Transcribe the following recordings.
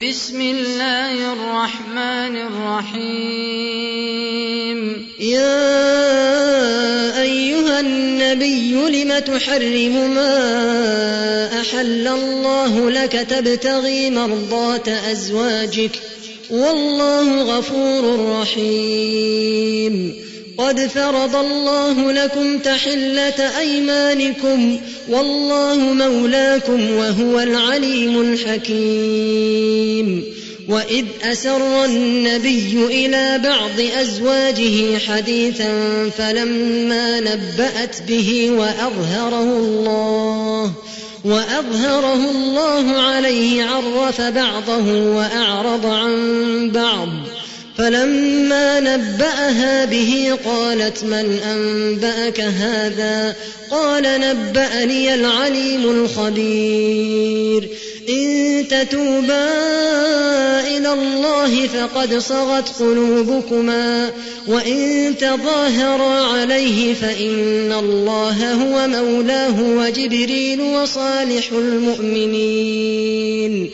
بسم الله الرحمن الرحيم. يا أيها النبي لم تحرم ما أحل الله لك تبتغي مرضات أزواجك والله غفور رحيم. قد فرض الله لكم تحلة أيمانكم والله مولاكم وهو العليم الحكيم. وإذ أسر النبي إلى بعض أزواجه حديثا فلما نبأت به وأظهره الله عليه عرف بعضه وأعرض عن بعض. فلما نبأها به قالت من أنبأك هذا؟ قال نبأني العليم الخبير. إن تتوبا إلى الله فقد صغت قلوبكما وإن تظاهرا عليه فإن الله هو مولاه وجبريل وصالح المؤمنين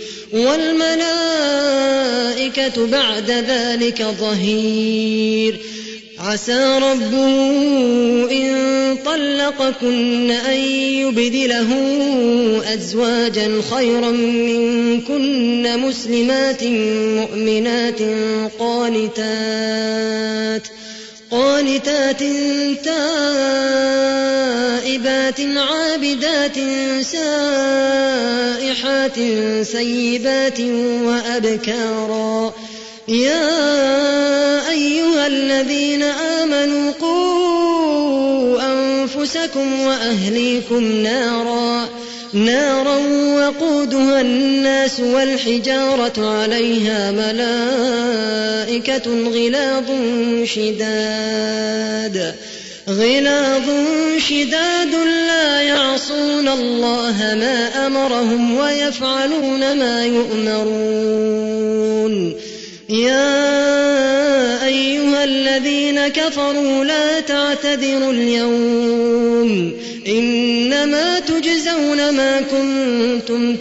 والملائكة بعد ذلك ظهير. عسى ربه إن طلقكن أن يبدله أزواجا خيرا منكن مسلمات مؤمنات قانتات تائبات عابدات سائحات سيبات وأبكارا. يا أيها الذين آمنوا قوا أنفسكم وأهليكم نارا وقودها الناس والحجارة عليها ملائكة غلاظ شداد لا يعصون الله ما أمرهم ويفعلون ما يؤمرون. يا أيها الذين كفروا لا تعتذروا اليوم إنما تجزون ما كنتم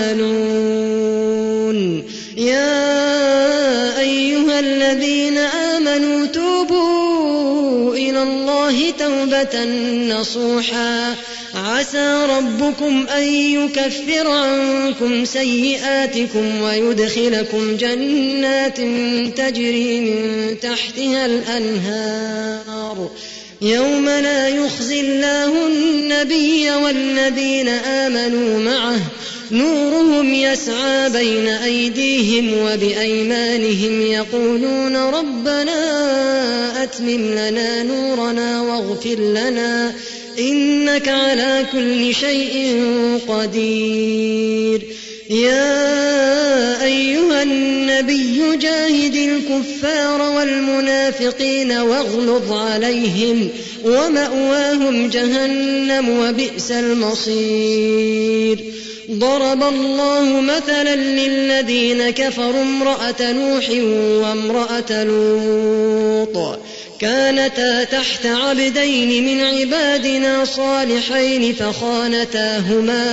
تعملون. يا أيها الذين آمنوا توبوا إلى الله توبة نصوحا عسى ربكم أن يكفر عنكم سيئاتكم ويدخلكم جنات تجري من تحتها الأنهار يوم لا يخزي الله النبي والذين آمنوا معه نورهم يسعى بين أيديهم وبأيمانهم يقولون ربنا أتمم لنا نورنا واغفر لنا إنك على كل شيء قدير. يا أيها النبي جاهد الكفار والمنافقين واغلظ عليهم ومأواهم جهنم وبئس المصير. ضرب الله مثلا للذين كفروا امرأة نوح وامرأة لوط كانتا تحت عبدين من عبادنا صالحين فخانتاهما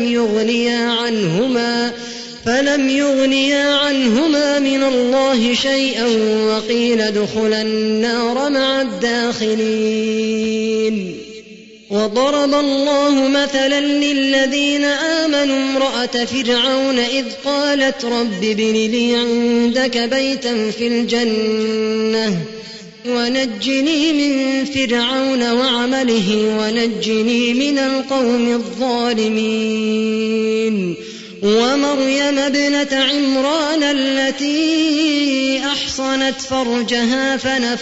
فلم يغنيا عنهما من الله شيئا وقيل ادخلا النار مع الداخلين. وضرب الله مثلا للذين آمنوا امرأة فرعون إذ قالت رب ابن لي عندك بيتا في الجنة ونجني من فرعون وعمله ونجني من القوم الظالمين. ومريم ابنة عمران التي أحصنت فرجها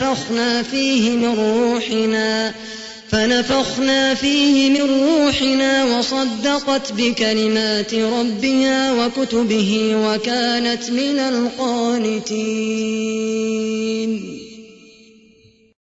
فنفخنا فيه من روحنا وصدقت بكلمات ربها وكتبه وكانت من القانتين.